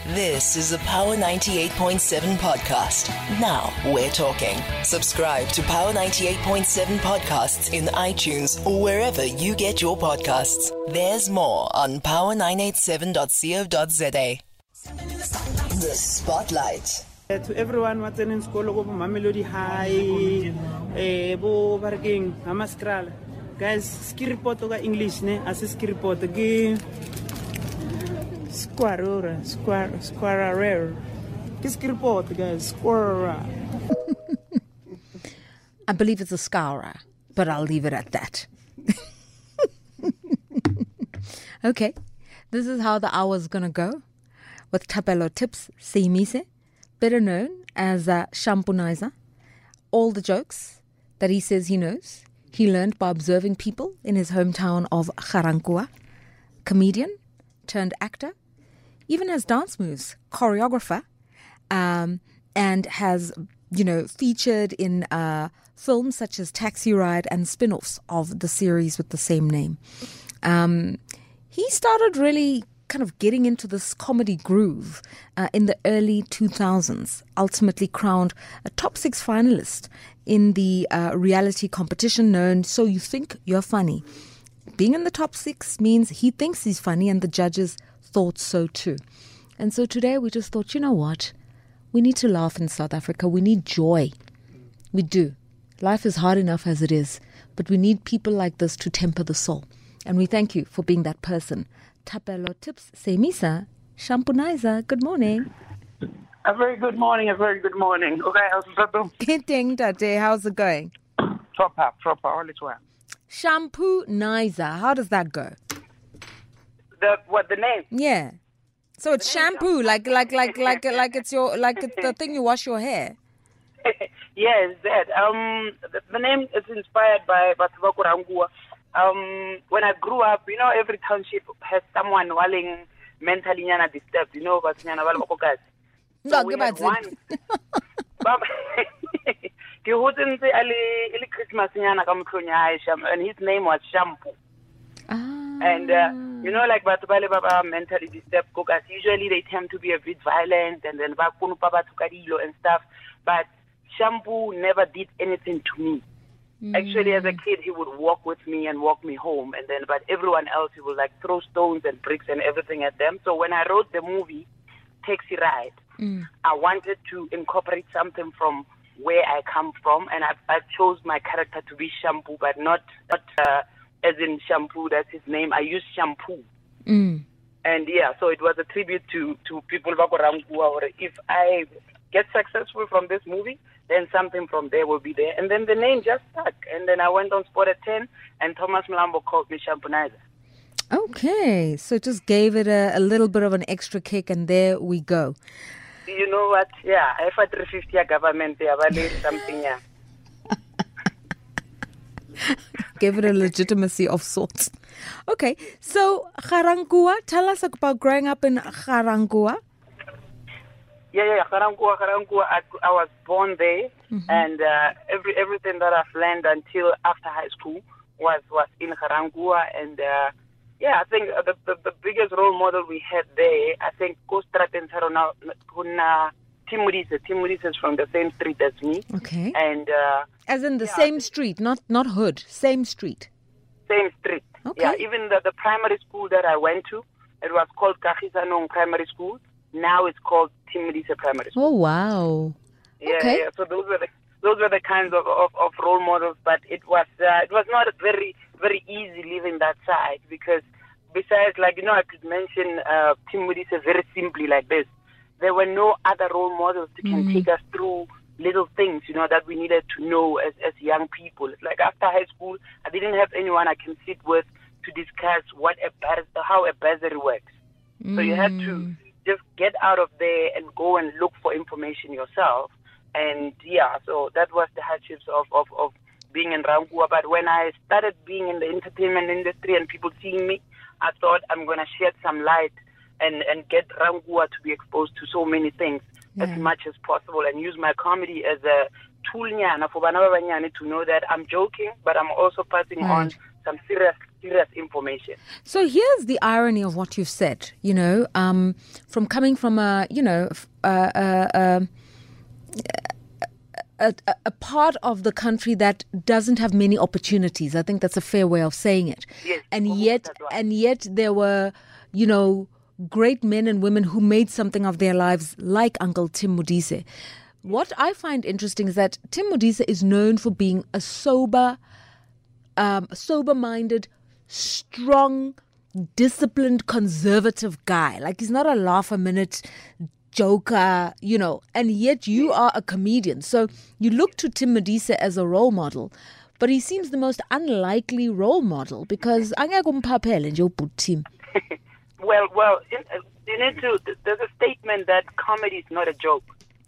This is a Power 98.7 podcast. Now we're talking. Subscribe to Power 98.7 podcasts in iTunes or wherever you get your podcasts. There's more on power987.co.za. The Spotlight. To everyone what's in school, go Mamelodi High, bo barking, Hamaskral. Guys, ski report ga English ne, as ski report ga squarera. Ski report guys, squarera. I believe it's a scourer, but I'll leave it at that. Okay, this is how the hour's gonna go with Thapelo Tips Seimise, better known as Shampunizer. All the jokes that he says he knows, he learned by observing people in his hometown of Ga-Rankuwa. Comedian turned actor, even has dance moves, choreographer, and has, featured in films such as Taxi Ride and spin-offs of the series with the same name. He started really kind of getting into this comedy groove in the early 2000s, ultimately crowned a top 6 finalist in the reality competition known So You Think You're Funny. Being in the top 6 means he thinks he's funny and the judges thought so too. And so today we just thought, you know what? We need to laugh in South Africa. We need joy. We do. Life is hard enough as it is, but we need people like this to temper the soul. And we thank you for being that person. Thapelo Tips Seimise, Shampunizer, good morning. A very good morning. Okay, how's it Kidding, Tate, how's it going? Proper, all is well. Shampunizer, how does that go? The name? Yeah. So it's shampoo, like it's the thing you wash your hair. Yes, that. The name is inspired by Batubako Rangua. When I grew up, every township has someone walling mentally disturbed, but so we had one. And his name was Shampoo. And, like Batubale Baba mentally disturbed cookers, usually they tend to be a bit violent and then Bakunu Papa Tukadilo and stuff. But Shampoo never did anything to me. Actually, as a kid, he would walk with me and walk me home, but everyone else, he would throw stones and bricks and everything at them. So when I wrote the movie, Taxi Ride, I wanted to incorporate something from where I come from, and I chose my character to be Shampoo, but not as in shampoo, that's his name. I used shampoo. And so it was a tribute to people of Rangua, or if I get successful from this movie, then something from there will be there. And then the name just stuck. And then I went on Sport at 10, and Thomas Mlambo called me Shampunizer. Okay, so just gave it a little bit of an extra kick, and there we go. You know what? Yeah, if I 350 government, they have something, yeah. Gave it a legitimacy of sorts. Okay, so Ga-Rankuwa, tell us about growing up in Ga-Rankuwa. Yeah, Ga-Rankuwa. I was born there, and everything that I've learned until after high school was in Ga-Rankuwa. And I think the biggest role model we had there, I think, Kostraten Sarona Tim Modise is from the same street as me. Okay. And as in the same street, not hood, same street. Same street. Okay. Yeah, even the primary school that I went to, it was called Kagisanong Primary School. Now it's called Tim Modise Primary School. Oh wow. Yeah, okay. Yeah. So those were the kinds of role models, but it was not a very very easy living that side, because besides, I could mention Tim Modise very simply like this. There were no other role models that can take us through little things, that we needed to know as young people. It's like after high school, I didn't have anyone I can sit with to discuss how a bursary works. So you had to just get out of there and go and look for information yourself. And so that was the hardships of being in Rankuwa. But when I started being in the entertainment industry and people seeing me, I thought I'm going to shed some light and get Rankuwa to be exposed to so many things as much as possible, and use my comedy as a tool for Banabanyani to know that I'm joking, but I'm also passing on some serious serious information. So here's the irony of what you've said, from coming from a part of the country that doesn't have many opportunities. I think that's a fair way of saying it. Yes, and yet there were, great men and women who made something of their lives, like Uncle Tim Modise. What I find interesting is that Tim Modise is known for being a sober-minded, strong, disciplined, conservative guy. Like, he's not a laugh-a-minute joker, and yet you are a comedian. So you look to Tim Modise as a role model, but he seems the most unlikely role model because Well, you need to. There's a statement that comedy is not a joke.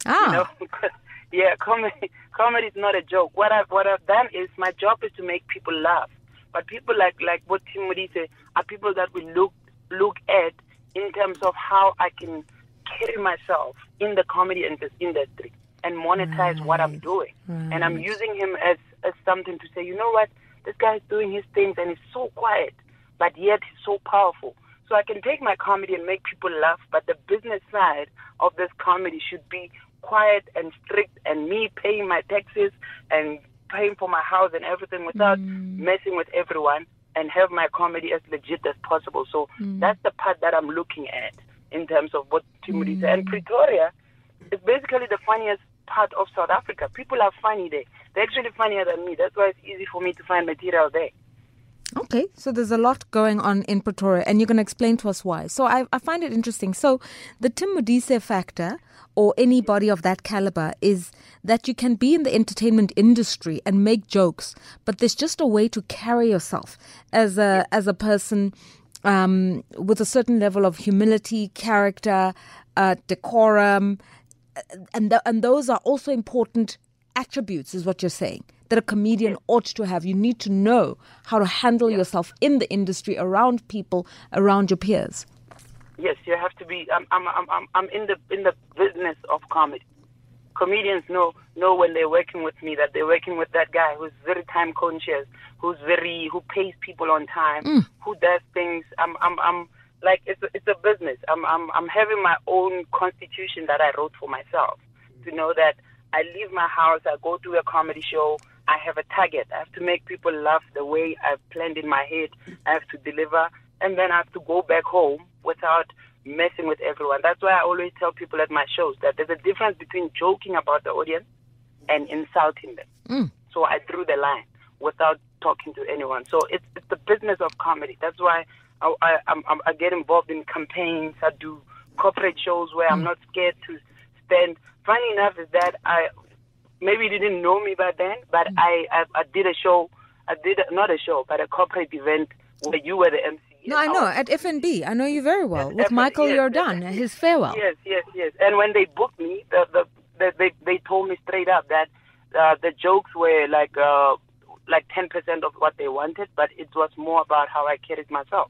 Comedy is not a joke. What I've done is, my job is to make people laugh. But people like what Tim Modise are people that we look at in terms of how I can carry myself in the comedy industry and monetize what I'm doing. Right. And I'm using him as something to say, you know what, this guy is doing his things and he's so quiet, but yet he's so powerful. So I can take my comedy and make people laugh, but the business side of this comedy should be quiet and strict, and me paying my taxes and paying for my house and everything without messing with everyone, and have my comedy as legit as possible. So that's the part that I'm looking at in terms of what Tim Modise. And Pretoria is basically the funniest part of South Africa. People are funny there. They're actually funnier than me. That's why it's easy for me to find material there. Okay, so there's a lot going on in Pretoria, and you're going to explain to us why. So I find it interesting. So the Tim Modise factor, or anybody of that caliber, is that you can be in the entertainment industry and make jokes, but there's just a way to carry yourself as a person with a certain level of humility, character, decorum, and those are also important attributes, is what you're saying, that a comedian ought to have. You need to know how to handle yourself in the industry, around people, around your peers. Yes, you have to be. I'm in the business of comedy. Comedians know when they're working with me that they're working with that guy who's very time conscious, who pays people on time, who does things. I'm like, it's a business. I'm having my own constitution that I wrote for myself, to know that I leave my house, I go to a comedy show, I have a target. I have to make people laugh the way I've planned in my head. I have to deliver, and then I have to go back home without messing with everyone. That's why I always tell people at my shows that there's a difference between joking about the audience and insulting them. So I drew the line without talking to anyone. So it's the business of comedy. That's why I get involved in campaigns. I do corporate shows where I'm not scared to stand. Funny enough is that maybe you didn't know me back then, but I did a show. Not a show, but a corporate event where you were the MC. No, I know, at FNB. I know you very well. With Michael Jordan, his farewell. Yes. And when they booked me, they told me straight up that the jokes were like 10% of what they wanted, but it was more about how I carried myself.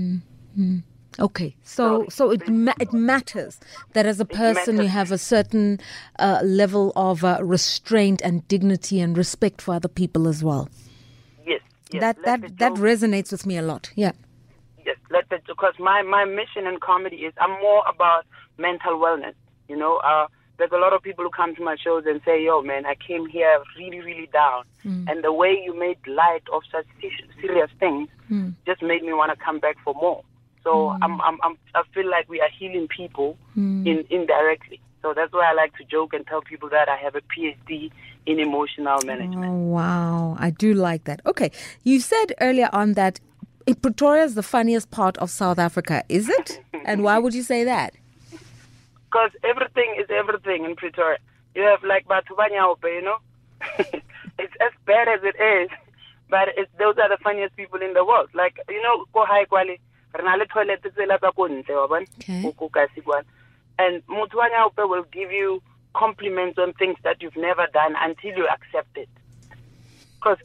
Okay, so it matters that as a person you have a certain level of restraint and dignity and respect for other people as well. Yes. That resonates with me a lot. Yeah. Yes, because my mission in comedy is I'm more about mental wellness. There's a lot of people who come to my shows and say, "Yo, man, I came here really, really down," and the way you made light of such serious things just made me want to come back for more. So I feel like we are healing people indirectly. So that's why I like to joke and tell people that I have a PhD in emotional management. Oh, wow. I do like that. Okay. You said earlier on that Pretoria is the funniest part of South Africa. Is it? And why would you say that? Because everything is everything in Pretoria. You have like Batho ba Nyaope, It's as bad as it is, but those are the funniest people in the world. Like, go high quality. And Motho wa Nyaope will give you compliments on things that you've never done until you accept it. Because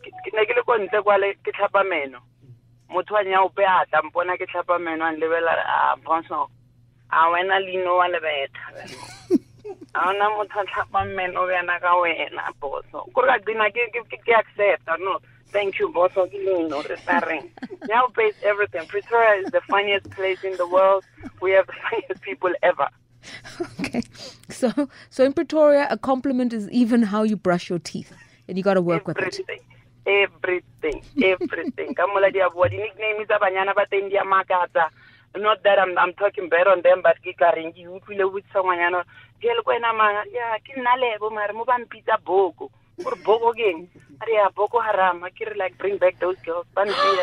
Motho wa Nyaope a tla mpona ke tlhapa meno a nlebela bonso a wena lino wa lebetha a ona motho a tlhapa meno wena ka wena bonso go ka dina ke accept no Thank you, Boso Gilino, retiring. Now pays everything. Pretoria is the funniest place in the world. We have the funniest people ever. Okay. So in Pretoria, a compliment is even how you brush your teeth. And you got to work with it. Everything. Kamula diabua. The nickname is Abanyana Batendia Makata. Not that I'm talking bad on them, but kikaringi you feel with someone, you know. Girl, when I'm kinalebo marmuban pizza bogo. Or bogo again. Aria Boko Haram. I can like bring back those girls. Banzia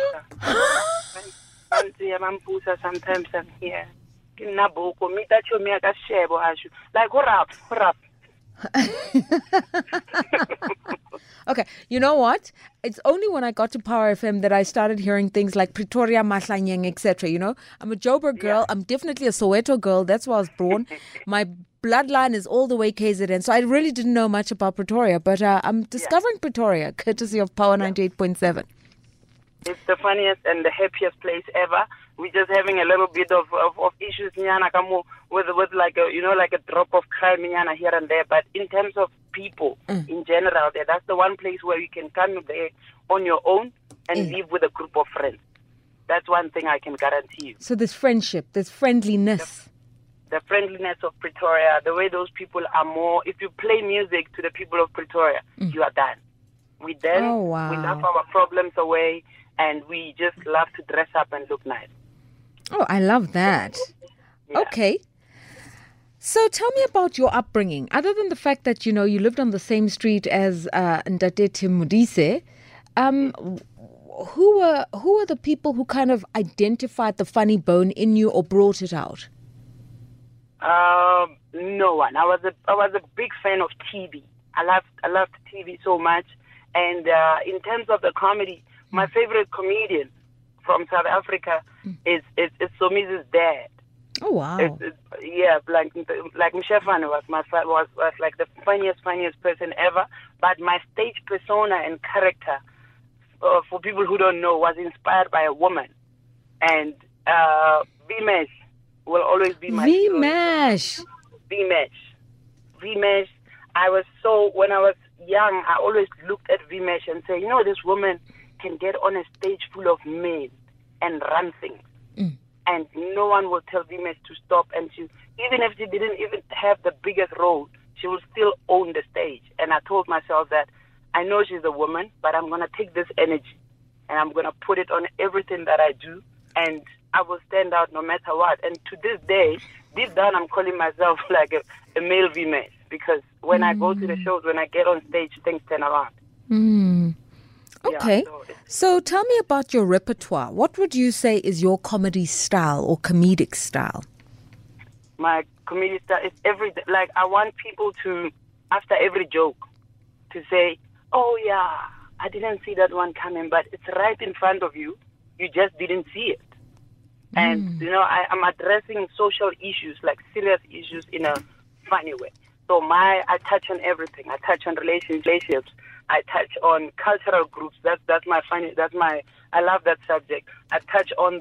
Mampusa sometimes I'm here. Kinaboko, me that you make a shebo ashu. Like hurrap. Okay, you know what? It's only when I got to Power FM that I started hearing things like Pretoria, Mahlanyeng, etc. You know, I'm a Joburg girl. I'm definitely a Soweto girl. That's where I was born. My bloodline is all the way KZN. So I really didn't know much about Pretoria, but I'm discovering Pretoria, courtesy of Power 98.7. It's the funniest and the happiest place ever. We're just having a little bit of issues, Nyana, with like a drop of crime, Nyana, here and there. But in terms of people in general, that's the one place where you can come there on your own and live with a group of friends. That's one thing I can guarantee you. So there's friendship, there's friendliness. The friendliness of Pretoria, the way those people are more. If you play music to the people of Pretoria, you are done. We laugh our problems away, and we just love to dress up and look nice. Oh, I love that. Yeah. Okay. So tell me about your upbringing. Other than the fact that, you know, you lived on the same street as Ndate Timudise, who were the people who kind of identified the funny bone in you or brought it out? No one. I was a big fan of TV. I loved TV so much. And in terms of the comedy, my favorite comedian from South Africa is Somizi's dad. Oh wow! Like Mshefane was like the funniest person ever. But my stage persona and character, for people who don't know, was inspired by a woman. And V-Mesh will always be my V-Mesh. V-Mesh. When I was young, I always looked at V-Mesh and say, you know, this woman can get on a stage full of men and run things. And no one will tell V-Mesh to stop. And even if she didn't even have the biggest role, she will still own the stage. And I told myself that I know she's a woman, but I'm going to take this energy and I'm going to put it on everything that I do. And I will stand out no matter what. And to this day, deep down, I'm calling myself like a male V-Mesh, because when I go to the shows, when I get on stage, things turn around. Okay. So tell me about your repertoire. What would you say is your comedy style or comedic style? My comedy style is like I want people to, after every joke, to say, oh yeah, I didn't see that one coming, but it's right in front of you. You just didn't see it. And, you know, I'm addressing social issues, like serious issues, in a funny way. So I touch on everything. I touch on relationships. I touch on cultural groups. I love that subject. I touch on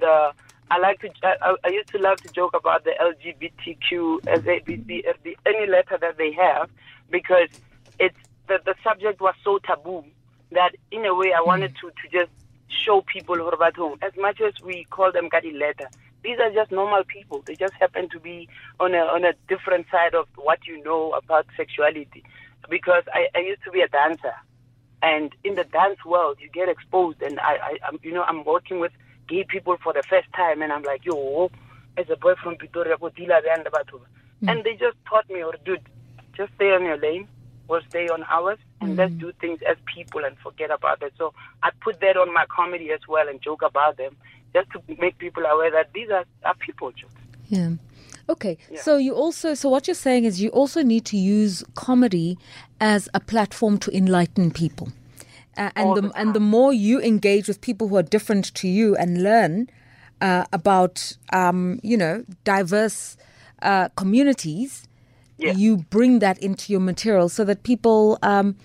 I used to love to joke about the LGBTQ, any letter that they have, because the subject was so taboo that in a way I wanted to just show people as much as we call them Gadi letter. These are just normal people. They just happen to be on a different side of what you know about sexuality. Because I used to be a dancer. And in the dance world, you get exposed, and I'm working with gay people for the first time, and I'm like, yo, as a boy from Pretoria, and they just taught me, dude, just stay on your lane, we'll stay on ours, and let's do things as people and forget about it. So I put that on my comedy as well and joke about them, just to make people aware that these are people jokes. Yeah. Okay, so what you're saying is you also need to use comedy as a platform to enlighten people. And the more you engage with people who are different to you and learn about, diverse communities, you bring that into your material so that people,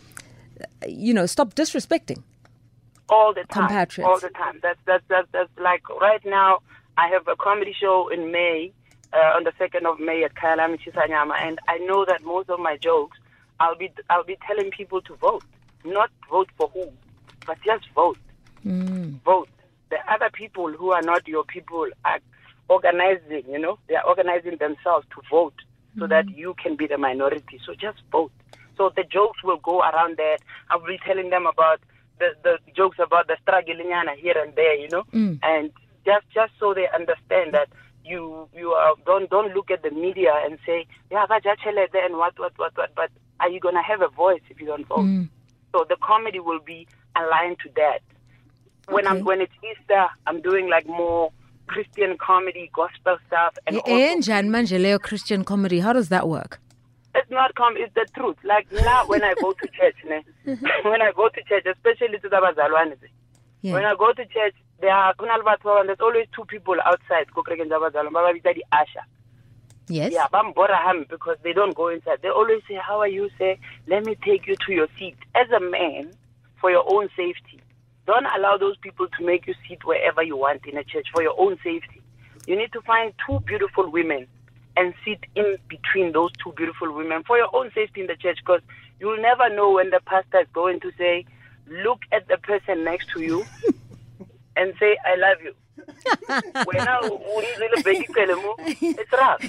stop disrespecting all the time. Compatriots. All the time. That's like right now, I have a comedy show in May. On the 2nd of May at Kyalami Chisanyama, and I know that most of my jokes, I'll be telling people to vote, not vote for who, but just vote. Vote. The other people who are not your people are organizing, they are organizing themselves to vote so that you can be the minority. So just vote. So the jokes will go around that. I'll be telling them about the jokes about the struggling here and there, and just so they understand that you are, don't look at the media and say, yeah, and what, but are you going to have a voice if you don't vote? So the comedy will be aligned to that. When it's Easter, I'm doing like more Christian comedy, gospel stuff. And Christian comedy, how does that work? It's not it's the truth. Like now when I go to church, when I go to church, especially to the Bazalwane, when I go to church, there's always two people outside. Yes. Yeah, because they don't go inside. They always say, how are you? Say, let me take you to your seat. As a man, for your own safety, don't allow those people to make you sit wherever you want in a church for your own safety. You need to find two beautiful women and sit in between those two beautiful women for your own safety in the church, because you'll never know when the pastor is going to say, look at the person next to you and say, I love you. It's rough.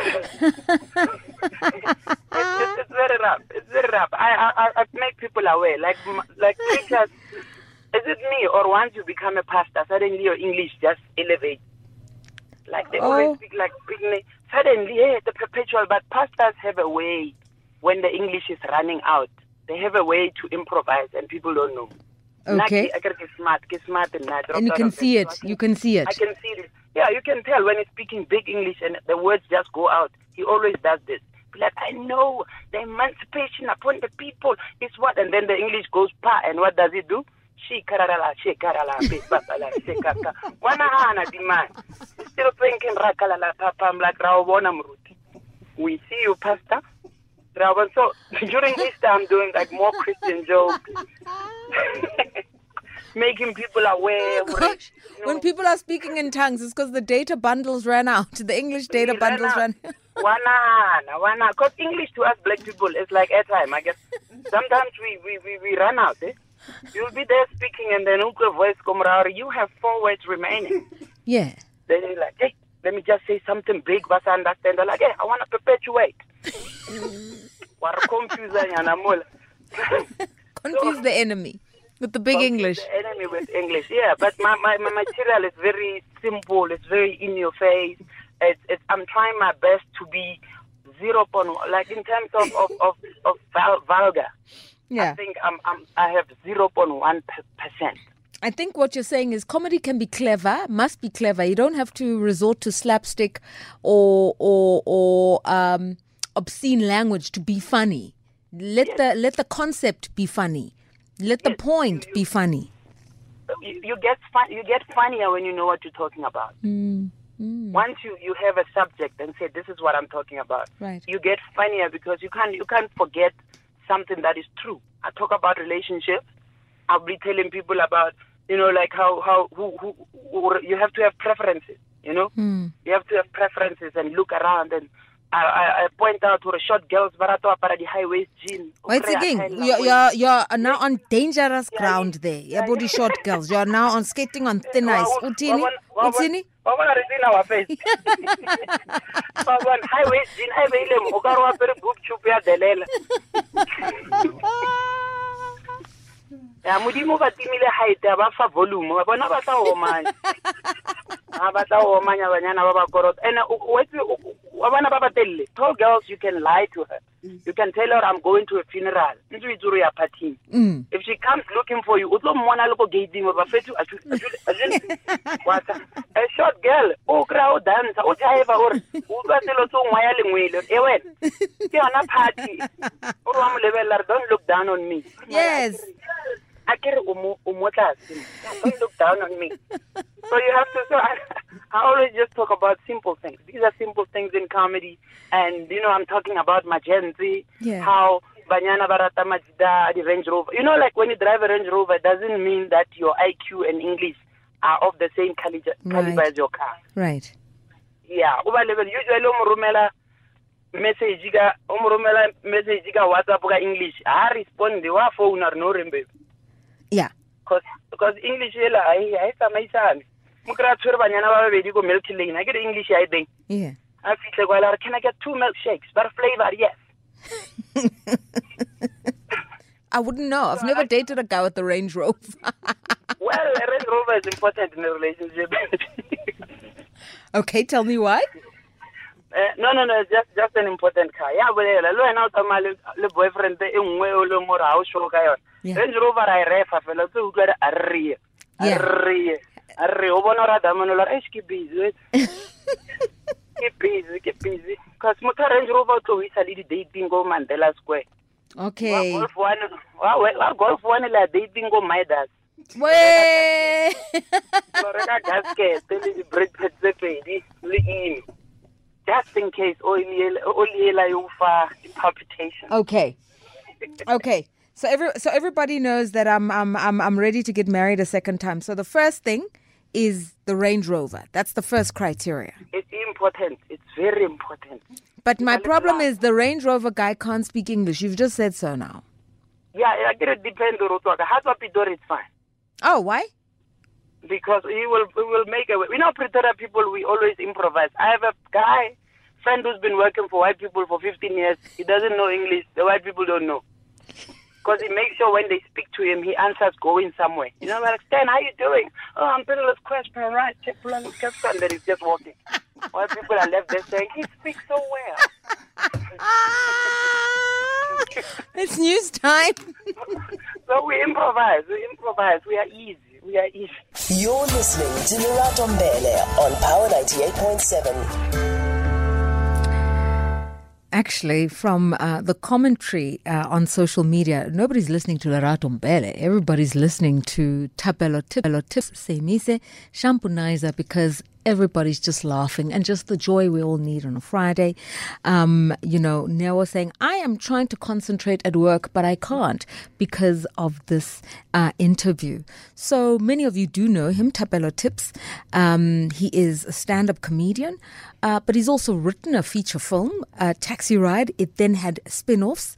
It's very rough. It's very rough. I make people aware. Like preachers, is it me, or once you become a pastor, suddenly your English just elevates? Like they always speak like suddenly, the perpetual. But pastors have a way when the English is running out. They have a way to improvise, and people don't know. Okay. And you can see it. You can see it. I can see it. Yeah, you can tell when he's speaking big English and the words just go out. He always does this. Like, I know the emancipation upon the people is what, and then the English goes pa, and what does it do? Still thinking I'm like, we see you, Pastor. So during this time, I'm doing like more Christian jokes, making people aware. Gosh, when people are speaking in tongues, it's because the data bundles ran out. The English data bundles ran out. Because English to us black people is like airtime, I guess. Sometimes we run out. You'll be there speaking, and then voice come around. You have 4 words remaining. Yeah. Then you're like, hey, let me just say something big, but I understand. They're like, hey, I want to perpetuate. Confuse the enemy with the big English. The enemy with English, yeah. But my material is very simple. It's very in your face. I'm trying my best to be 0. Like in terms of vulgar. Yeah. I think I have 0.1%. I think what you're saying is comedy can be clever, must be clever. You don't have to resort to slapstick or obscene language to be funny. Let the concept be funny. Let the point be funny. You get funnier when you know what you're talking about. Once you have a subject and say, this is what I'm talking about, right. You get funnier because you can't forget something that is true. I talk about relationships. I'll be telling people about, like how you have to have preferences, You have to have preferences and look around, and I point out to the short girls, barato para the high waist jeans. Wait again, you're now on dangerous ground there. Yeah, body short girls. You're now on skating on thin ice. Utini? High waist jeans. Ya modimo ba timile height ba fa volume ba bona ba tla o manya banyana ba ba korot and wa bona ba batelle tall girls. You can lie to her, you can tell her I'm going to a funeral, party. If she comes looking for you, utlo mmona le go gating ba fetu what a short girl o crowd dance o jaiva or o ba selo so ngwa ya lengwele e wena ke ona party o wa mo lebella. Don't look down on me. Yes. Don't look down on me. So you have to. So I always just talk about simple things. These are simple things in comedy, and I'm talking about Magenzi, how Banyana Barata Majida, the Range Rover. Like when you drive a Range Rover, it doesn't mean that your IQ and English are of the same caliber as your car. Right. Yeah. Usually, message WhatsApp English. I respond. They were phone or no remember. Yeah. because English I tsamaisane. Mo kra tshwere banyana ba babedi go milk lane. I get English I think. Yeah. I feel like, can I get 2 milkshakes? But flavor, yes. I wouldn't know. I've never dated a guy with a Range Rover. Well, a Range Rover is important in a relationship. Okay, tell me why. No, it's just an important car. Yeah, but the boyfriend, the Range Rover, I refer, fellow, to get a re. Keep busy. Because Motor Range Rover to is a little dating go Mandela Square. Okay. Golf one la dating go Midas. Way. Just in case, only palpitation. Okay. So everybody knows that I'm ready to get married a second time. So the first thing is the Range Rover. That's the first criteria. It's important. It's very important. But my problem is the Range Rover guy can't speak English. You've just said so now. Yeah, I get it depend on how it's fine. Oh, why? Because we will make a way. We know Pretoria people, we always improvise. I have a friend who's been working for white people for 15 years. He doesn't know English. The white people don't know. Because he makes sure when they speak to him, he answers going somewhere. You know, like, Stan, how you doing? Oh, I'm doing this question, right? And then he's just walking. While people are left there saying, he speaks so well. It's news time. So we improvise. We are easy. You're listening to Lerato Mbele on Power 98.7. Actually, from the commentary on social media, nobody's listening to Lerato Mbele. Everybody's listening to Thapelo Tips, Seimise, Shampunizer, because everybody's just laughing and just the joy we all need on a Friday. Neo was saying, I am trying to concentrate at work, but I can't because of this interview. So many of you do know him, Thapelo Tips. He is a stand-up comedian, but he's also written a feature film, Taxi Ride. It then had spin-offs.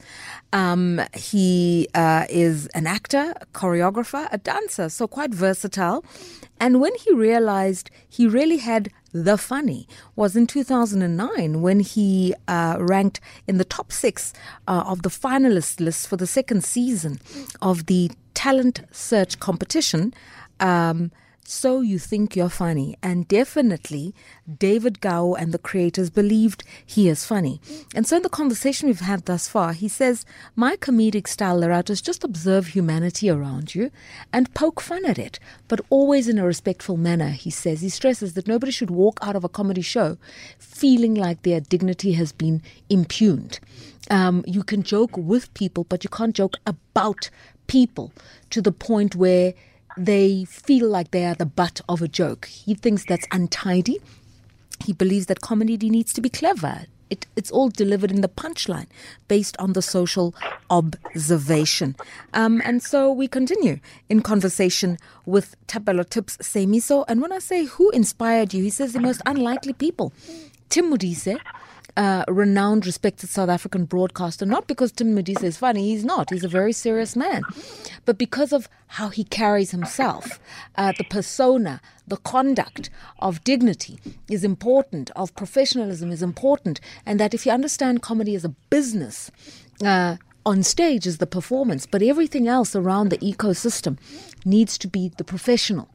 He is an actor, a choreographer, a dancer, so quite versatile. And when he realized he really had the funny was in 2009 when he ranked in the top 6 of the finalist list for the second season of the talent search competition. So You Think You're Funny. And definitely David Gao and the creators believed he is funny. And so in the conversation we've had thus far, he says, my comedic style, Lerato, is just observe humanity around you and poke fun at it, but always in a respectful manner, he says. He stresses that nobody should walk out of a comedy show feeling like their dignity has been impugned. You can joke with people, but you can't joke about people to the point where they feel like they are the butt of a joke. He thinks that's untidy. He believes that comedy needs to be clever. It's all delivered in the punchline based on the social observation. And so we continue in conversation with Thapelo Tips Semiso. And when I say who inspired you, he says the most unlikely people. Tim Modise, renowned, respected South African broadcaster, not because Tim Modise is funny, he's not, he's a very serious man, but because of how he carries himself. The persona, the conduct of dignity is important, of professionalism is important, and that if you understand comedy as a business, on stage is the performance, but everything else around the ecosystem needs to be the professional.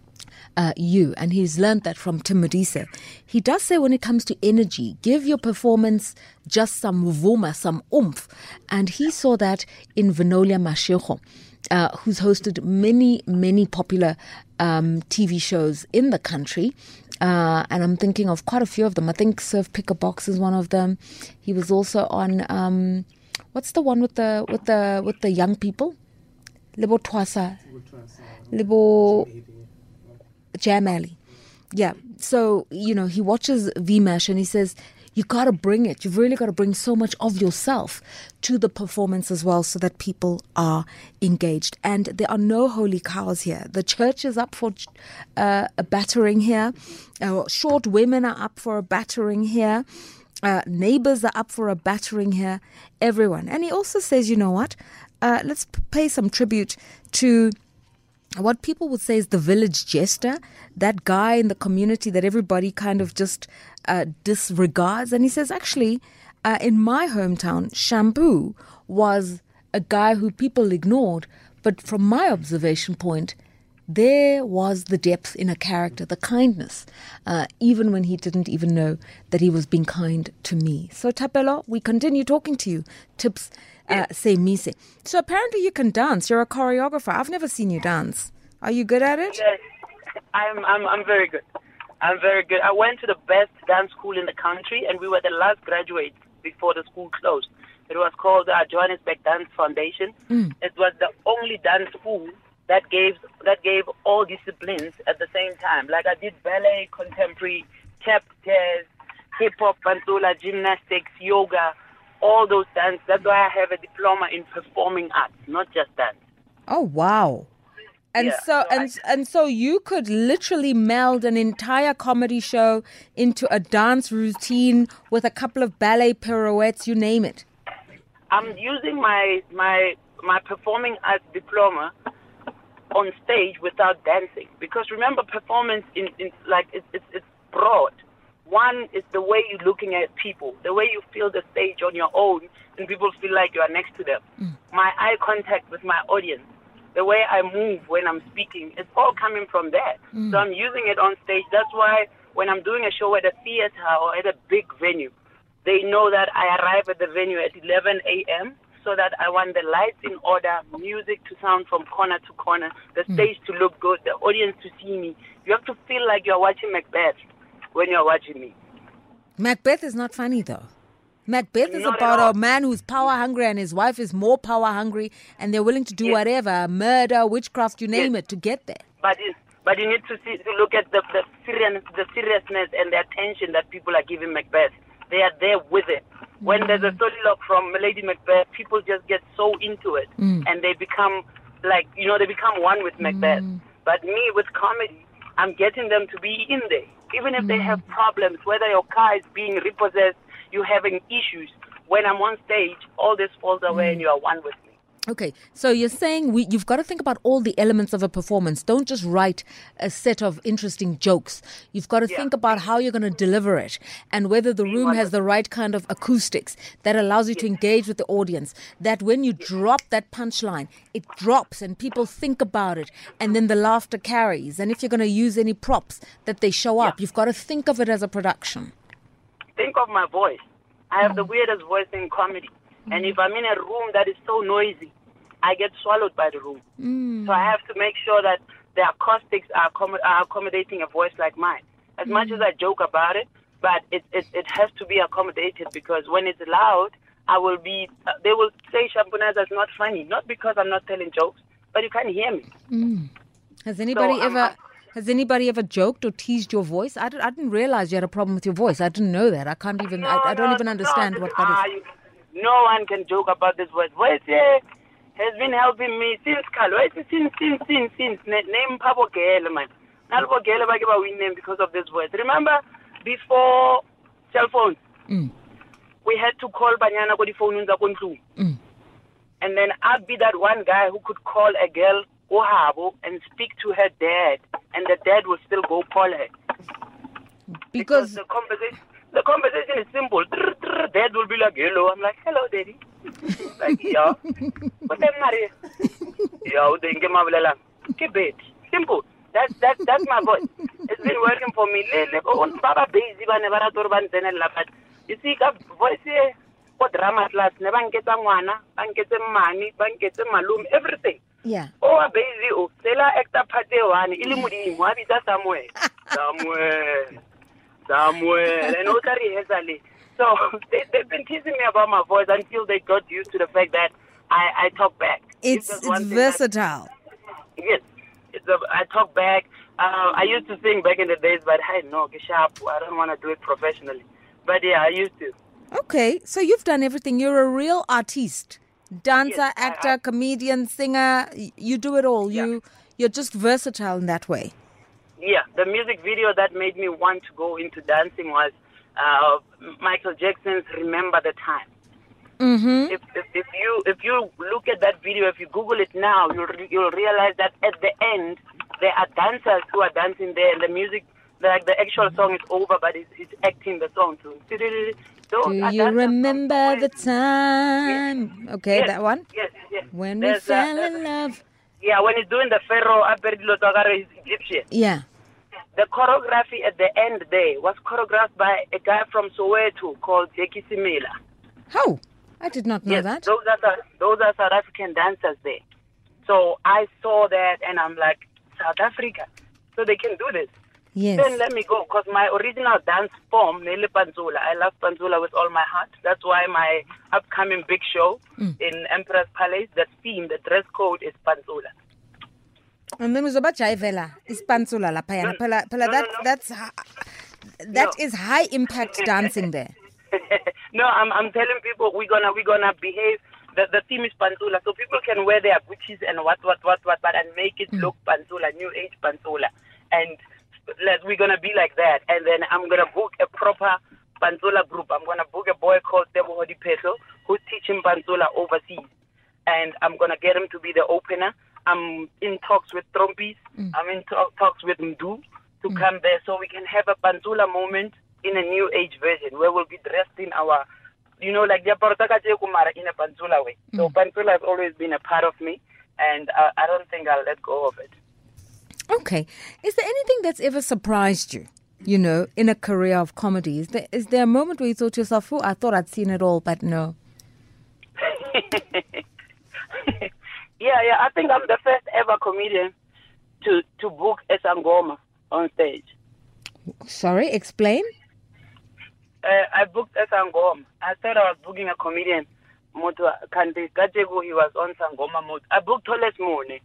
And he's learned that from Tim Modise. He does say when it comes to energy, give your performance just some vuma, some oomph. And he saw that in Venolia Mashego, who's hosted many, many popular TV shows in the country. And I'm thinking of quite a few of them. I think Surf Pick a Box is one of them. He was also on, what's the one with the young people? Lebo Twasa. Lebo Jam Alley. Yeah. So, he watches VMASH and he says, you got to bring it. You've really got to bring so much of yourself to the performance as well so that people are engaged. And there are no holy cows here. The church is up for a battering here. Short women are up for a battering here. Neighbors are up for a battering here. Everyone. And he also says, you know what? Let's pay some tribute to what people would say is the village jester, that guy in the community that everybody kind of just disregards. And he says, actually, in my hometown, Shampoo was a guy who people ignored. But from my observation point, there was the depth in a character, the kindness, even when he didn't even know that he was being kind to me. So, Thapelo, we continue talking to you. Tips, say mise. So apparently you can dance. You're a choreographer. I've never seen you dance. Are you good at it? Yes, I'm very good. I'm very good. I went to the best dance school in the country, and we were the last graduates before the school closed. It was called Johannesburg Dance Foundation. It was the only dance school that gave all disciplines at the same time. Like I did ballet, contemporary, tap, jazz, hip-hop, bantula, gymnastics, yoga, all those dance. That's why I have a diploma in performing arts, not just dance. Oh, wow. And so you could literally meld an entire comedy show into a dance routine with a couple of ballet pirouettes, you name it. I'm using my performing arts diploma on stage without dancing, because remember, performance it's broad. One is the way you're looking at people, the way you feel the stage on your own, and people feel like you are next to them. My eye contact with my audience, the way I move when I'm speaking, it's all coming from there. So I'm using it on stage. That's why when I'm doing a show at a theater or at a big venue, they know that I arrive at the venue at 11 a.m. so that I want the lights in order, music to sound from corner to corner, the stage to look good, the audience to see me. You have to feel like you're watching Macbeth when you're watching me. Macbeth is not funny, though. Macbeth is about a man who's power hungry and his wife is more power hungry, and they're willing to do whatever, murder, witchcraft, you name it, to get there. But you need to look at the seriousness and the attention that people are giving Macbeth. They are there with it. When there's a soliloquy from Lady Macbeth, people just get so into it, and they become they become one with Macbeth. But me, with comedy, I'm getting them to be in there. Even if they have problems, whether your car is being repossessed, you're having issues, when I'm on stage, all this falls away and you are one with me. Okay, so you're saying you've got to think about all the elements of a performance. Don't just write a set of interesting jokes. You've got to think about how you're going to deliver it and whether the room has the right kind of acoustics that allows you to engage with the audience. That when you drop that punchline, it drops and people think about it, and then the laughter carries. And if you're going to use any props, that they show up. You've got to think of it as a production. Think of my voice. I have the weirdest voice in comedy. And if I'm in a room that is so noisy, I get swallowed by the room. So I have to make sure that the acoustics are accommodating a voice like mine. As much as I joke about it, but it has to be accommodated, because when it's loud, they will say Shampunaza is not funny. Not because I'm not telling jokes, but you can't hear me. Has anybody ever joked or teased your voice? I didn't realize you had a problem with your voice. I didn't know that. I don't even understand what that is. No one can joke about this voice. Voice has been helping me since since name Pabo Gele, man. Nalbo Gele ba ke ba win name because of this voice. Remember before cell phones? We had to call Banyana go di phone unza ko ndlu. And then I'd be that one guy who could call a girl Ohabo and speak to her dad, and the dad would still go call her. Because the conversation is simple. Dad will be like, hello. I'm like, hello, daddy. Like, yeah. But then, Maria. Yeah, simple. That's my voice. It's been working for me. You see, voice for drama class, never get ngwana, get money, get malum, everything. Yeah. Oh, baby, Sela actor Pate one, Ilimudi, Wabita Samuel, and Otari Hezali. So they've been teasing me about my voice until they got used to the fact that I talk back. It's versatile. Yes, I talk back. I used to sing back in the days, but I don't want to do it professionally. But yeah, I used to. Okay, so you've done everything. You're a real artiste. Dancer, actor, comedian, singer. You do it all. Yeah. You're just versatile in that way. Yeah, the music video that made me want to go into dancing was Michael Jackson's Remember the Time. Mm-hmm. If you look at that video, if you Google it now, you'll realize that at the end there are dancers who are dancing there, and the music, like the actual song is over, but it's acting the song too. Do you remember the time? Yes. Okay, Yes. that one. Yes. When we fell in love. Yeah, when he's doing the Pharaoh, is Egyptian. Yeah. The choreography at the end there was choreographed by a guy from Soweto called Jackie Simila. How? I did not know Yes, that. those are South African dancers there. So I saw that and I'm like, South Africa, so they can do this. Yes. Then let me go, because my original dance form, Nele Panzula, I love Panzula with all my heart. That's why my upcoming big show in Emperor's Palace, the theme, the dress code is Panzula. And then uzoba jaivela ispantsula lapha yana. That is high impact dancing there. No, I'm telling people we're gonna behave. The theme is Panzula, so people can wear their Gucci's and what, but and make it look Panzula, new age Panzula, and we're gonna be like that. And then I'm gonna book a proper Panzula group. I'm gonna book a boy called Tebo Hodipeso who's teaching Panzula overseas, and I'm gonna get him to be the opener. I'm in talks with Trompis. I'm in talks with Mdu to come there, so we can have a Panzula moment in a new age version where we'll be dressed in our, like the Kumara in a Panzula way. So Panzula has always been a part of me, and I don't think I'll let go of it. Okay. Is there anything that's ever surprised you, in a career of comedy? Is there a moment where you thought to yourself, I thought I'd seen it all, but no? Yeah. I think I'm the first ever comedian to book a sangoma on stage. Sorry, explain. I booked a sangoma. I said I was booking a comedian. Moto Kante Gajego, he was on sangoma mode. I booked Toles Mone.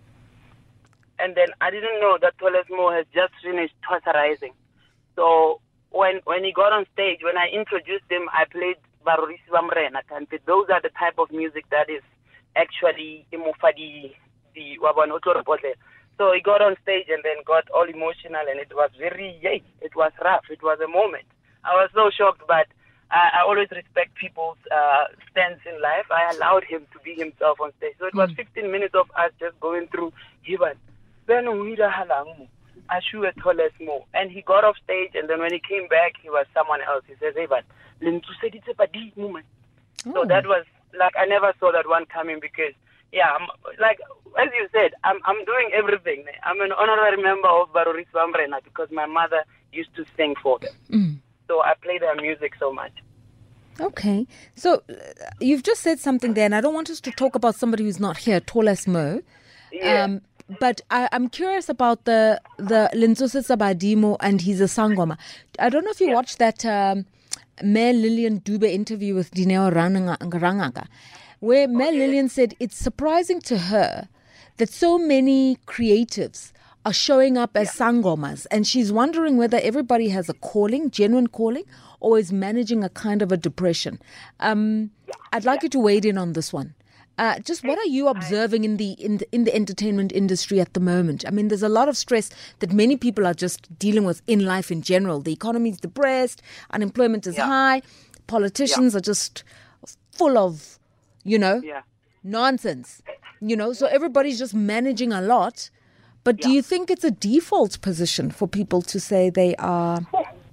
And then I didn't know that Toles Mo has just finished Twasarizing. So when he got on stage, when I introduced him, I played Barorisi Bamrena Kante. Those are the type of music that is actually Imufadi, the Wabanoto Reporter. So he got on stage and then got all emotional, and it was it was rough. It was a moment. I was so shocked, but I always respect people's stance in life. I allowed him to be himself on stage. So it was 15 minutes of us just going through Hiban. Then Ashu at Toles Mo. And he got off stage, and then when he came back, he was someone else. He says, Evan, said it's a deep moment. So that was, I never saw that one coming because, I'm, as you said, I'm doing everything. I'm an honorary member of Barorisi Bamrena because my mother used to sing for them. So I play their music so much. Okay. So you've just said something there, and I don't want us to talk about somebody who's not here, Toles Mo. Yeah. But I'm curious about the Lintsose Sabadimo and he's a sangoma. I don't know if you watched that Mayor Lillian Dube interview with Dineo Rangaga, where Mayor Lillian said it's surprising to her that so many creatives are showing up as sangomas, and she's wondering whether everybody has a calling, genuine calling, or is managing a kind of a depression. I'd like you to weigh in on this one. Just what are you observing in the entertainment industry at the moment? I mean, there's a lot of stress that many people are just dealing with in life in general. The economy is depressed, unemployment is high, politicians are just full of, nonsense. So everybody's just managing a lot. But do you think it's a default position for people to say they are?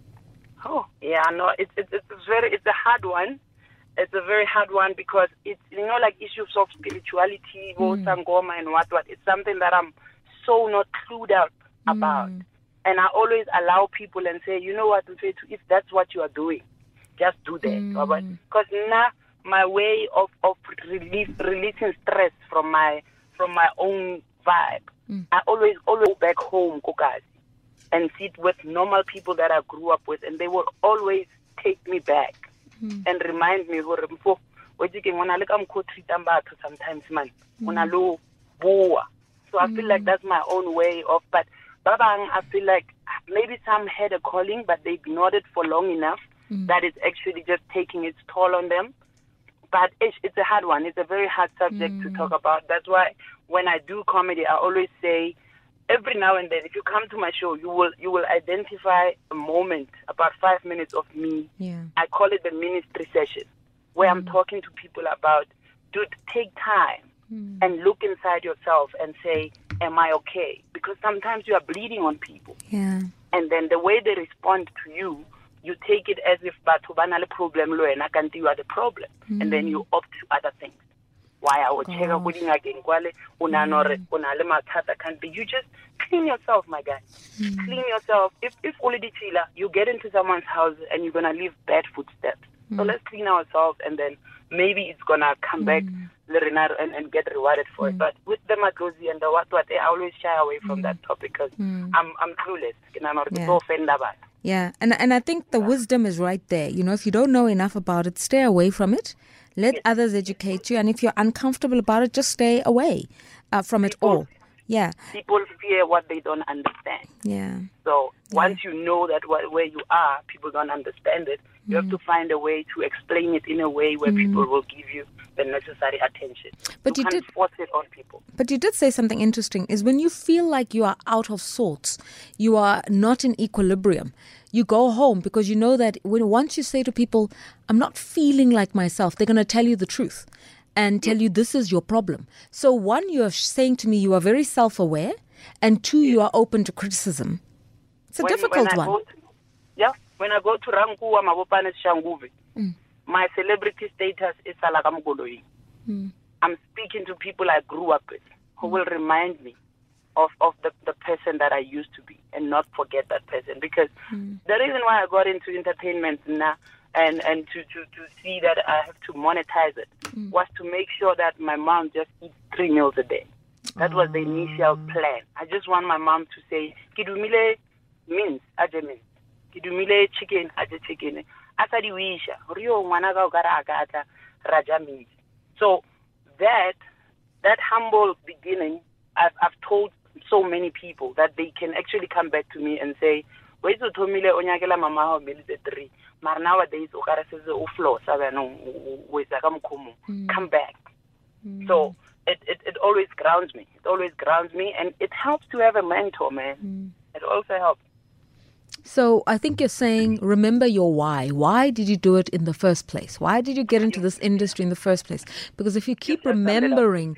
No, it's a hard one. It's a very hard one because it's, issues of spirituality, sangoma and what. It's something that I'm so not clued out about. And I always allow people and say, you know what, if that's what you are doing, just do that. Because now my way of releasing stress from my own vibe, I always go back home, Kokazi, and sit with normal people that I grew up with, and they will always take me back and remind me, sometimes, man, so I feel like that's my own way of, but Babang, I feel like maybe some had a calling, but they ignored it for long enough that it's actually just taking its toll on them. But it's a hard one. It's a very hard subject to talk about. That's why when I do comedy, I always say, every now and then, if you come to my show, you will identify a moment, about 5 minutes of me. Yeah. I call it the ministry session, where I'm talking to people about, dude, take time and look inside yourself and say, am I okay? Because sometimes you are bleeding on people. Yeah. And then the way they respond to you, you take it as if batho ba na le problem lo wena kanti you are the problem. And then you opt to other things. Why I would check out again kwale una le mathata can't be. You just clean yourself, my guy. Clean yourself. If already chila, you get into someone's house and you're gonna leave bad footsteps. So let's clean ourselves, and then maybe it's gonna come back and get rewarded for it. But with the Madlozi and the what, I always shy away from that topic because I'm clueless. Yeah, and I think the wisdom is right there. You know, if you don't know enough about it, stay away from it. Let others educate you, and if you're uncomfortable about it, just stay away from it all. Yeah. People fear what they don't understand. Yeah. So once you know that where you are, people don't understand it. You have to find a way to explain it in a way where people will give you the necessary attention. But you can't force it on people. But you did say something interesting, is when you feel like you are out of sorts, you are not in equilibrium, you go home because you know that once you say to people, I'm not feeling like myself, they're going to tell you the truth and tell you this is your problem. So one, you are saying to me you are very self-aware, and two, you are open to criticism. It's a difficult one. When I go to Rankuwa Mabopane Shanguve, my celebrity status is Salakamgoloyi. I'm speaking to people I grew up with who will remind me of the person that I used to be and not forget that person. Because the reason why I got into entertainment now and to see that I have to monetize it was to make sure that my mom just eats 3 meals a day. That was the initial plan. I just want my mom to say, Kidumile means, aje means. Kidumile chicken, aje chicken. Asadi wisha, rio mwanaga ukara agata, raja means. So that humble beginning, I've told so many people that they can actually come back to me and say, wezo tomile onyakela mama ho milite 3. But nowadays ukara says uflo sabano wezaka mkhumo. Come back. So it always grounds me. It always grounds me, and it helps to have a mentor, man. It also helps. So I think you're saying, remember your why. Why did you do it in the first place? Why did you get into this industry in the first place? Because if you keep remembering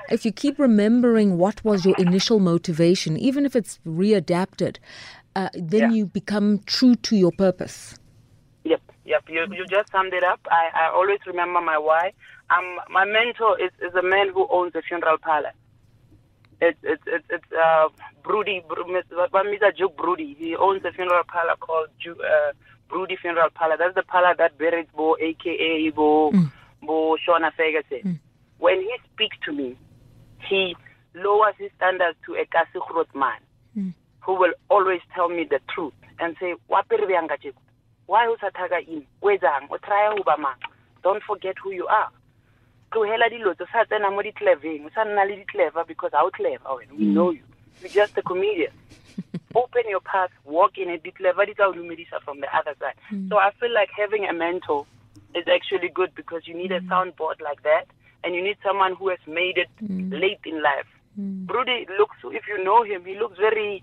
what was your initial motivation, even if it's readapted, then you become true to your purpose. Yep. You just summed it up. I always remember my why. My mentor is a man who owns a funeral parlor. It's Broody, Mr. Juke Broody. He owns a funeral parlor called Broody Funeral Parlor. That's the parlor that buried Bo, a.k.a. Bo Shona Ferguson. When he speaks to me, he lowers his standards to a Kasikrot man who will always tell me the truth and say, why usathaga in? Don't forget who you are. Because I'm clever. We know you. You're just a comedian. Open your path, walk in it, be clever from the other side. So I feel like having a mentor is actually good because you need a soundboard like that, and you need someone who has made it late in life. Broody looks, if you know him, he looks very,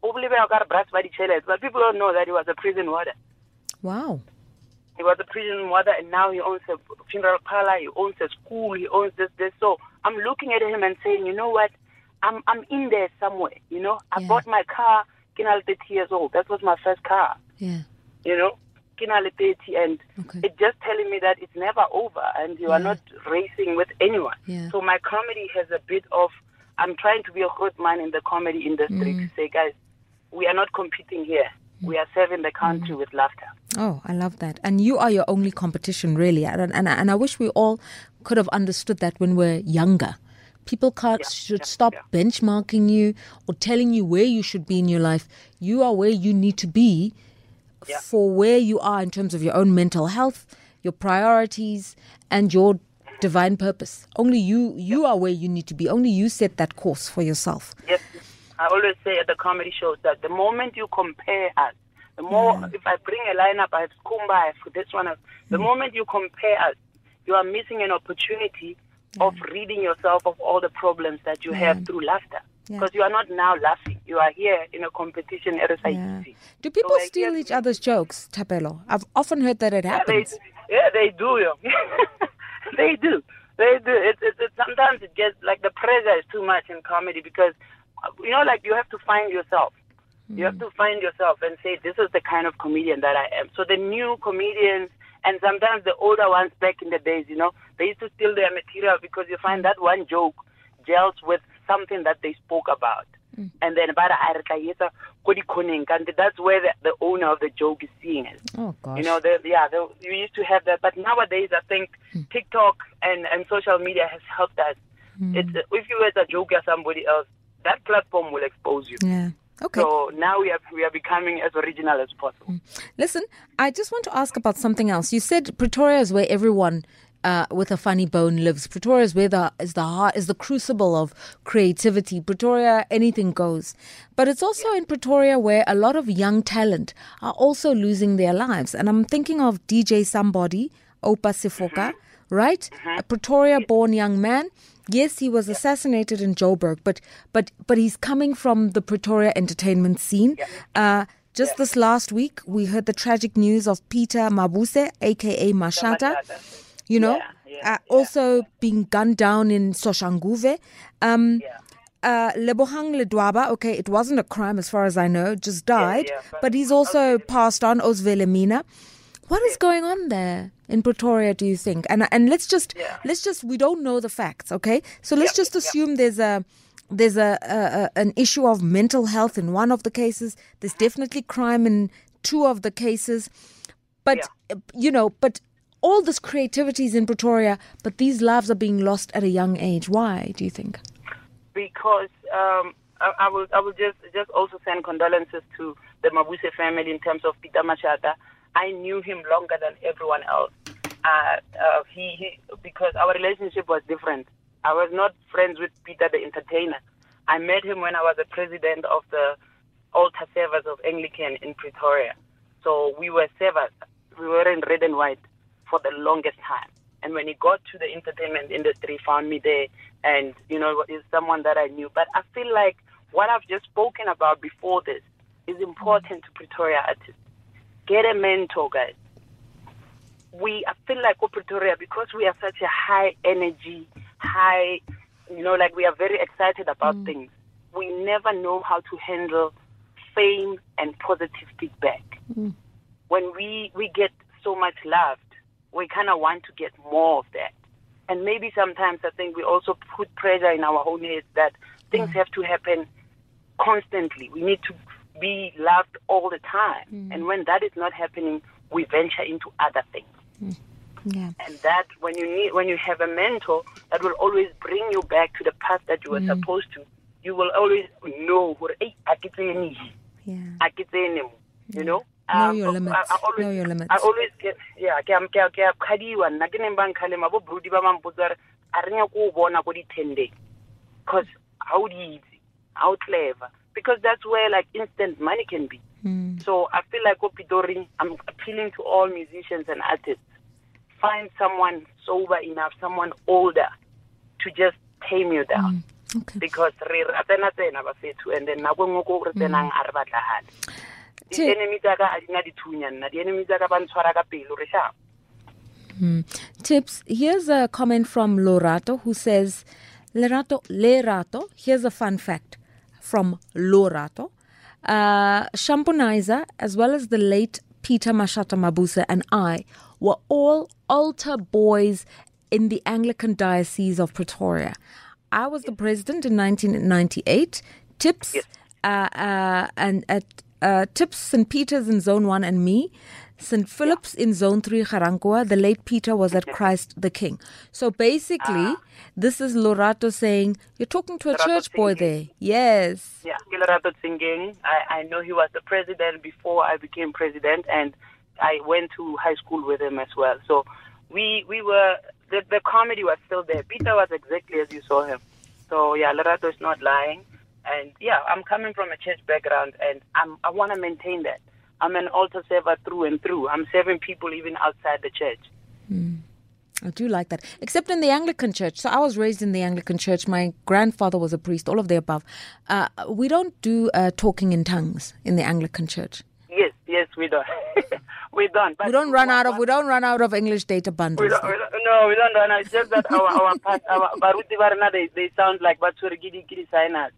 but people don't know that he was a prison warden. Wow. He was a prison warden, and now he owns a funeral parlor, he owns a school, he owns this. So I'm looking at him and saying, you know what? I'm in there somewhere, you know. I bought my car, kinal 30 years old. That was my first car. Yeah. You know, kinal 30, and it's just telling me that it's never over, and you are not racing with anyone. Yeah. So my comedy has a bit of, I'm trying to be a good man in the comedy industry to say, guys, we are not competing here. We are serving the country with laughter. Oh, I love that. And you are your only competition, really. And I wish we all could have understood that when we're younger. People should stop benchmarking you or telling you where you should be in your life. You are where you need to be for where you are in terms of your own mental health, your priorities, and your divine purpose. Only you are where you need to be. Only you set that course for yourself. Yes. I always say at the comedy shows that the moment you compare us, the more, if I bring a lineup, I have Kumba, I have this one, the moment you compare us, you are missing an opportunity of ridding yourself of all the problems that you have through laughter. Because you are not now laughing. You are here in a competition at a Do people steal each other's jokes, Thapelo? I've often heard that it happens. Yeah, they do. They do. It's sometimes it gets like the pressure is too much in comedy because, like you have to find yourself. You have to find yourself and say, this is the kind of comedian that I am. So the new comedians and sometimes the older ones back in the days, they used to steal their material because you find that one joke gels with something that they spoke about. And then that's where the owner of the joke is seeing it. Oh, gosh. You used to have that. But nowadays, I think TikTok and social media has helped us. It's, if you were to joke at somebody else, that platform will expose you. Yeah. Okay. So now we are becoming as original as possible. Listen, I just want to ask about something else. You said Pretoria is where everyone with a funny bone lives. Pretoria is where is the crucible of creativity. Pretoria, anything goes. But it's also in Pretoria where a lot of young talent are also losing their lives. And I'm thinking of DJ Somebody, Oupa Sifoka, right? A Pretoria-born young man. Yes, he was assassinated in Joburg, but he's coming from the Pretoria entertainment scene. Just this last week, we heard the tragic news of Peter Mabuse, a.k.a. Mashata, also being gunned down in Soshanguve. Lebohang Ledwaba, okay, it wasn't a crime as far as I know, just died, but he's also passed on, Osvele Mina. What is going on there in Pretoria, do you think? And let's just we don't know the facts, okay? So let's just assume there's an issue of mental health in one of the cases. There's definitely crime in two of the cases. But but all this creativity is in Pretoria, but these lives are being lost at a young age. Why, do you think? Because I will just also send condolences to the Mabuse family in terms of Peter Mashata. I knew him longer than everyone else. Because our relationship was different. I was not friends with Peter the entertainer. I met him when I was the president of the Altar Servers of Anglican in Pretoria. So we were servers. We were in red and white for the longest time. And when he got to the entertainment industry, he found me there, and is someone that I knew. But I feel like what I've just spoken about before this is important to Pretoria artists. Get a mentor, guys. I feel like Pretoria, because we are such a high energy, we are very excited about things. We never know how to handle fame and positive feedback. When we get so much loved, we kind of want to get more of that. And maybe sometimes I think we also put pressure in our own heads that things have to happen constantly. We need to be loved all the time. And when that is not happening, we venture into other things. Yeah. And that when you have a mentor that will always bring you back to the path that you were supposed to, you will always know know your limits. Know your limits. I always get because how clever. Because that's where like instant money can be. So I feel like I'm appealing to all musicians and artists. Find someone sober enough, someone older to just tame you down. Okay. Because and then Tips, here's a comment from Lorato who says, Lerato, here's a fun fact from Lorato. Shampunizer, as well as the late Peter Mashata Mabuse and I, were all altar boys in the Anglican Diocese of Pretoria. I was the president in 1998. Tips, Tips, St. Peter's in Zone 1 and me. St. Philip's in Zone 3, Garankua. The late Peter was at Christ the King. So basically, this is Lorato saying, you're talking to a church boy there. Yes. Yeah, Lorato singing. I know he was the president before I became president, and I went to high school with him as well. So we were, the comedy was still there. Peter was exactly as you saw him. So yeah, Lorato is not lying. And yeah, I'm coming from a church background, and I want to maintain that. I'm an altar server through and through. I'm serving people even outside the church. I do like that. Except in the Anglican church. So I was raised in the Anglican church. My grandfather was a priest, all of the above. We don't do talking in tongues in the Anglican church. Yes. Yes, we don't. We don't. But We don't run out of English data bundles. We don't run out. It's just that our Baruti Varna, they sound like Batsuri Gidi Sainat.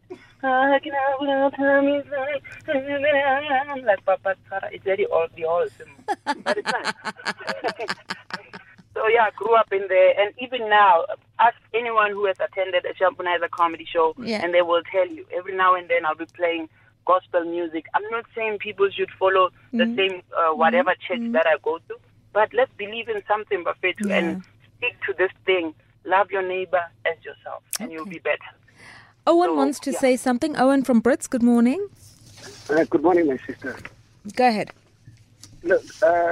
Like Papa Sara. It's very old, the whole but it's nice. So yeah, I grew up in there, and even now, ask anyone who has attended a Shampunaiza comedy show, and they will tell you, every now and then I'll be playing gospel music. I'm not saying people should follow the same whatever church that I go to, but let's believe in something, Bafetu, and stick to this thing. Love your neighbor as yourself, and you'll be better. Owen wants to say something. Owen from Brits, good morning. Good morning, my sister. Go ahead. Look,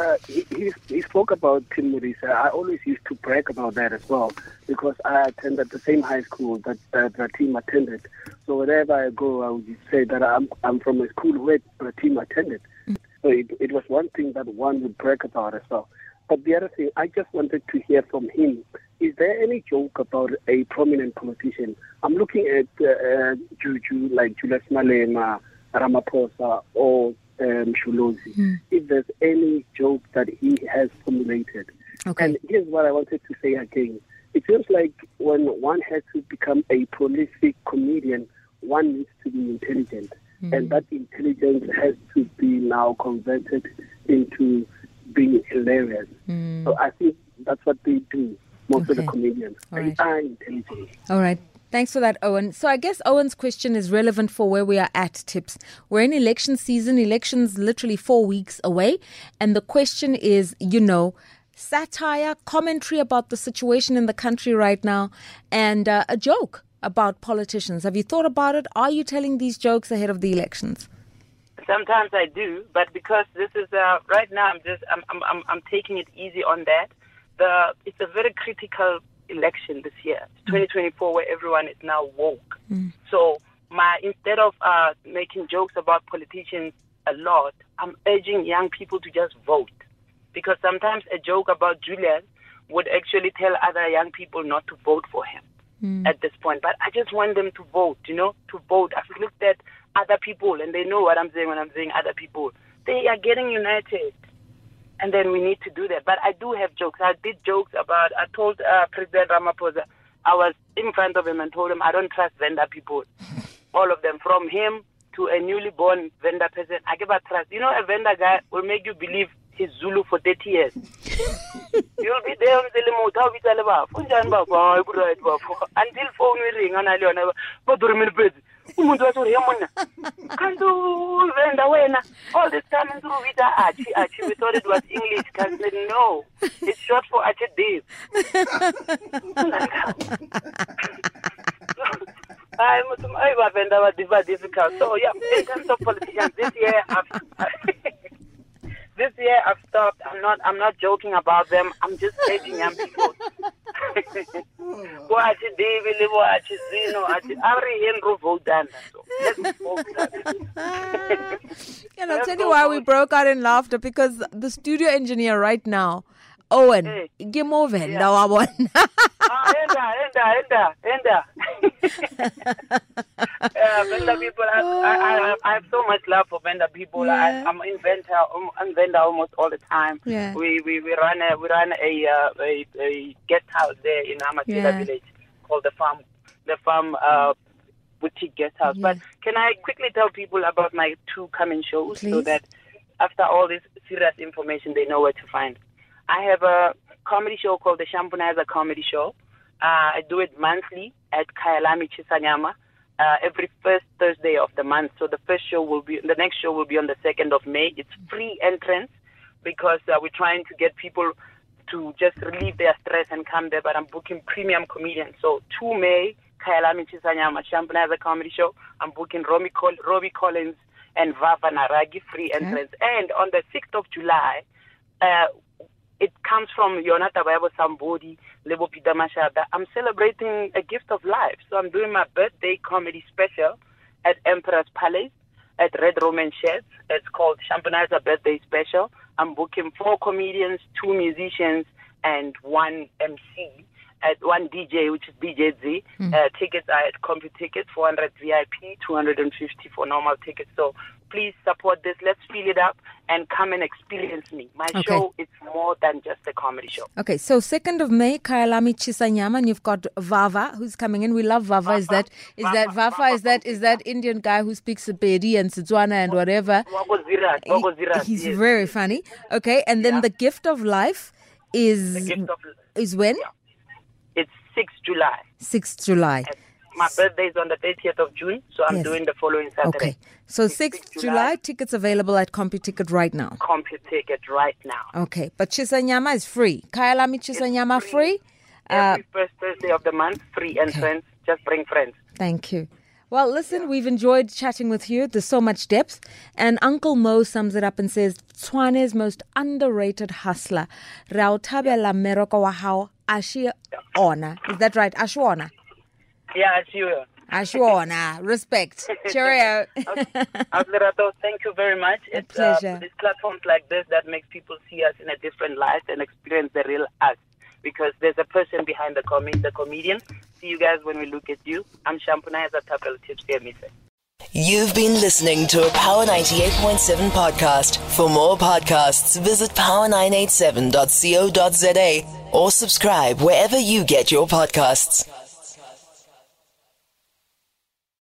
he spoke about Tim Murisa. I always used to brag about that as well, because I attended the same high school that the team attended. So wherever I go, I would say that I'm from a school where the team attended. So it was one thing that one would brag about as well. But the other thing, I just wanted to hear from him. Is there any joke about a prominent politician? I'm looking at Juju, like Julius Malema, Ramaphosa, or Msholozi. If there's any joke that he has formulated. Okay. And here's what I wanted to say again. It seems like when one has to become a prolific comedian, one needs to be intelligent. And that intelligence has to be now converted into being hilarious. So I think that's what they do, most of the comedians. They are intelligent. All right. Thanks for that, Owen. So I guess Owen's question is relevant for where we are at, Tips. We're in election season, elections literally 4 weeks away. And the question is, satire, commentary about the situation in the country right now, and a joke about politicians. Have you thought about it? Are you telling these jokes ahead of the elections? Sometimes I do, but because this is right now, I'm taking it easy on that. It's a very critical election this year. It's 2024, where everyone is now woke. So instead of making jokes about politicians a lot, I'm urging young people to just vote, because sometimes a joke about Julius would actually tell other young people not to vote for him at this point. But I just want them to vote, to vote. I've looked at other people, and they know what I'm saying when I'm saying other people. They are getting united. And then we need to do that. But I do have jokes. I did jokes about, I told President Ramaphosa, I was in front of him and told him, I don't trust vendor people. All of them, from him to a newly born vendor person. I give a trust. A vendor guy will make you believe he's Zulu for 30 years. You'll be there until phone will ring and all this time we thought it was English. I said, no, it's short for Ache Dave. Difficult. So yeah, in terms of politicians, this year I've stopped. I'm not joking about them. I'm just urging young people. Watch David, watch Zino, let's vote. And I'll tell you why we broke out in laughter, because the studio engineer right now, Owen, give more vendor one. Vendor people, I have so much love for vendor people. I'm in vendor almost all the time. Yeah. We run a guest house there in Amatila village called the farm boutique guest house. But can I quickly tell people about my 2 coming shows, so that after all this serious information, they know where to find? I have a comedy show called the Shampunaiza Comedy Show. I do it monthly at Kyalami Chisanyama, every first Thursday of the month. So the next show will be on the 2nd of May. It's free entrance, because we're trying to get people to just relieve their stress and come there. But I'm booking premium comedians. So 2 May, Kyalami Chisanyama, Shampunaiza Comedy Show. I'm booking Robbie Collins and Vava Naragi, free entrance. And on the 6th of July, it comes from Yonata Bible Sambodi, Lebo Pita Mashada. I'm celebrating a gift of life. So I'm doing my birthday comedy special at Emperor's Palace at Red Roman Sheds. It's called Shampunaiza Birthday Special. I'm booking 4 comedians, 2 musicians, and one MC. At one DJ, which is DJ Z. Tickets are at CompuTicket, 400 VIP, 250 for normal tickets. So please support this. Let's fill it up and come and experience me. My show is more than just a comedy show. Okay, so 2nd of May, Kyalami Chisanyama, and you've got Vava who's coming in. We love Vava. Is that Indian guy who speaks Pedi and Setswana and whatever? He's very funny. Okay, and then the Gift of Life is when? Yeah. It's 6th July. 6th July. My birthday is on the 30th of June, so I'm doing the following Saturday. Okay. So 6th July, tickets available at CompuTicket right now. CompuTicket right now. Okay. But Chisanyama is free. Kyalami Chisanyama free. Every first Thursday of the month, free and friends. Just bring friends. Thank you. Well, listen, we've enjoyed chatting with you. There's so much depth. And Uncle Mo sums it up and says, Tshwane's most underrated hustler. Rauthabela meroko wa hao ashi ona. Is that right? Ashwana? Yeah, Ashwana. Ashwana. Respect. Cheerio. Aflerato, thank you very much. A pleasure. It's platforms like this that makes people see us in a different light and experience the real us. Because there's a person behind the comedian. See you guys when we look at you. I'm Shampunaiza Thapelo Tips here, Mise. You've been listening to a Power 98.7 podcast. For more podcasts, visit power987.co.za or subscribe wherever you get your podcasts.